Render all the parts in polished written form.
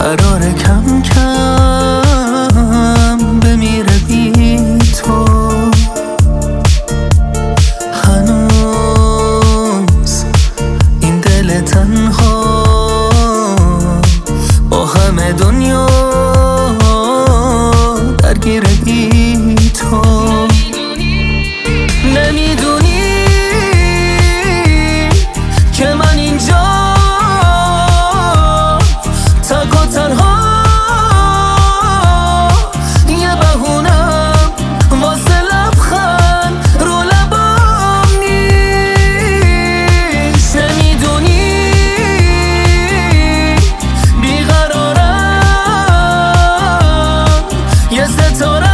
قرار کم کم بمیره بی تو. هنوز این دل تنها با همه دنیا درگیره بی تو. نمیدونی که من اینجا تک و تنها یه بهونم واسه لبخند رو لبام نیست. نمیدونی بیقرارم یه ستارم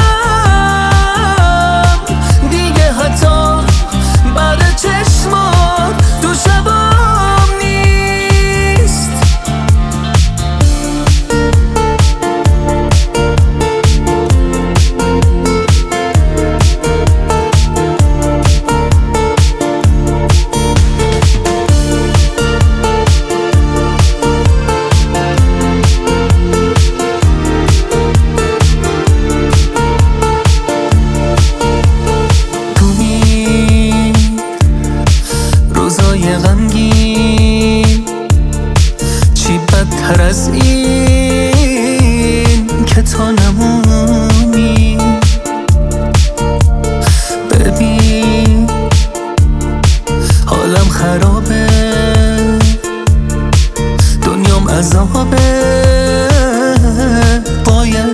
دیگه حتی بعد چشمات تو شبام نیست. روزای غمگین چی بدتر از این که تا نمونی. ببین حالم خرابه، دنیام عذابه، باید